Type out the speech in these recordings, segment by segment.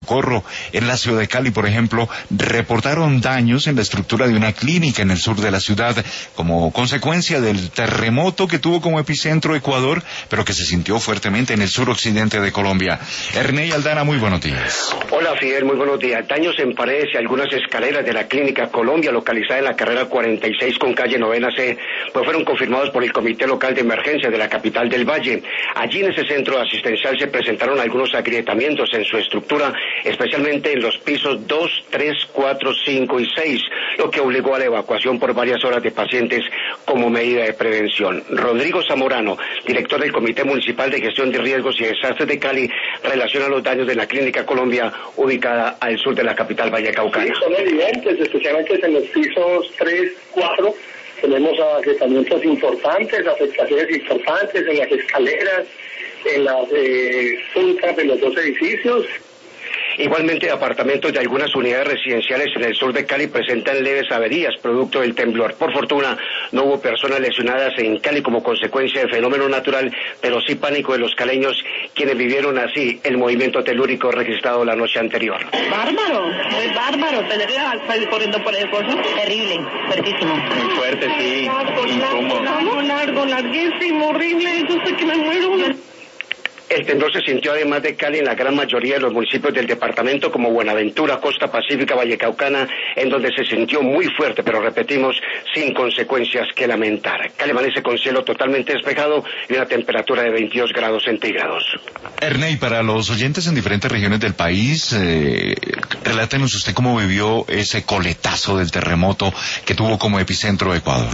Corro, en la ciudad de Cali, por ejemplo, reportaron daños en la estructura de una clínica en el sur de la ciudad como consecuencia del terremoto que tuvo como epicentro Ecuador, pero que se sintió fuertemente en el suroccidente de Colombia. Ernei Aldana, muy buenos días. Hola Fidel, muy buenos días. Daños en paredes y algunas escaleras de la Clínica Colombia, localizada en la carrera 46 con calle Novena C, pues fueron confirmados por el Comité Local de Emergencia de la capital del Valle. Allí en ese centro asistencial se presentaron algunos agrietamientos en su estructura, especialmente en los pisos 2, 3, 4, 5 y 6, lo que obligó a la evacuación por varias horas de pacientes como medida de prevención. Rodrigo Zamorano, director del Comité Municipal de Gestión de Riesgos y Desastres de Cali, relaciona los daños de la Clínica Colombia, ubicada al sur de la capital vallecaucana. Sí, son evidentes, especialmente en los pisos 3, 4, tenemos agrietamientos importantes, afectaciones importantes en las escaleras, en las funcas de los dos edificios. Igualmente, apartamentos de algunas unidades residenciales en el sur de Cali presentan leves averías producto del temblor. Por fortuna, no hubo personas lesionadas en Cali como consecuencia del fenómeno natural, pero sí pánico de los caleños, quienes vivieron así el movimiento telúrico registrado la noche anterior. Bárbaro, muy bárbaro, tener que salir corriendo por el coso, terrible, fuertísimo. Muy fuerte, sí, incómodo. Largo, larguísimo, horrible, yo sé que me muero. El temblor se sintió además de Cali en la gran mayoría de los municipios del departamento como Buenaventura, Costa Pacífica, Vallecaucana, en donde se sintió muy fuerte, pero repetimos, sin consecuencias que lamentar. Cali amanece con cielo totalmente despejado y una temperatura de 22 grados centígrados. Ernei, para los oyentes en diferentes regiones del país, relátenos usted cómo vivió ese coletazo del terremoto que tuvo como epicentro Ecuador.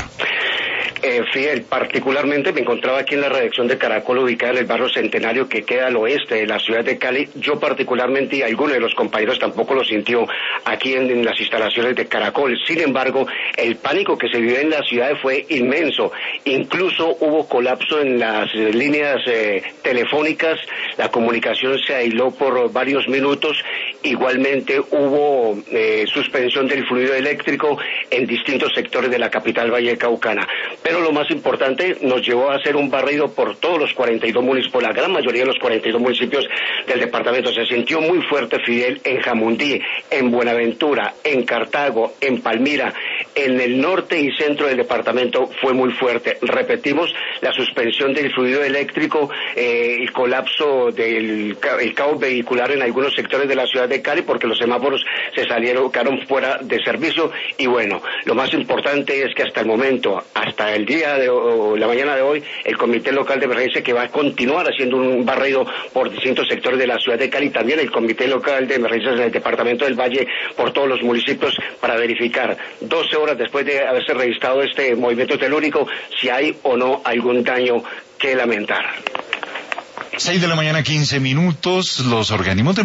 Fidel, particularmente me encontraba aquí en la redacción de Caracol, ubicada en el barrio Centenario que queda al oeste de la ciudad de Cali. Yo particularmente, y alguno de los compañeros tampoco lo sintió aquí en las instalaciones de Caracol. Sin embargo, el pánico que se vivió en la ciudad fue inmenso. Incluso hubo colapso en las líneas telefónicas, la comunicación se aisló por varios minutos. Igualmente hubo suspensión del fluido eléctrico en distintos sectores de la capital vallecaucana. Pero lo más importante, nos llevó a hacer un barrido por todos los 42 municipios, la gran mayoría de los 42 municipios del departamento. Se sintió muy fuerte, Fidel, en Jamundí, en Buenaventura, en Cartago, en Palmira, en el norte y centro del departamento fue muy fuerte. Repetimos, la suspensión del fluido eléctrico, el colapso del caos vehicular en algunos sectores de la ciudad de Cali, porque los semáforos quedaron fuera de servicio. Y bueno, lo más importante es que hasta el momento, hasta el día de la mañana de hoy, el Comité Local de Emergencia, que va a continuar haciendo un barrido por distintos sectores de la ciudad de Cali, también el Comité Local de Emergencias en el departamento del Valle, por todos los municipios, para verificar 12 horas después de haberse registrado este movimiento telúrico si hay o no algún daño que lamentar. 6 de la mañana, 15 minutos, los organismos de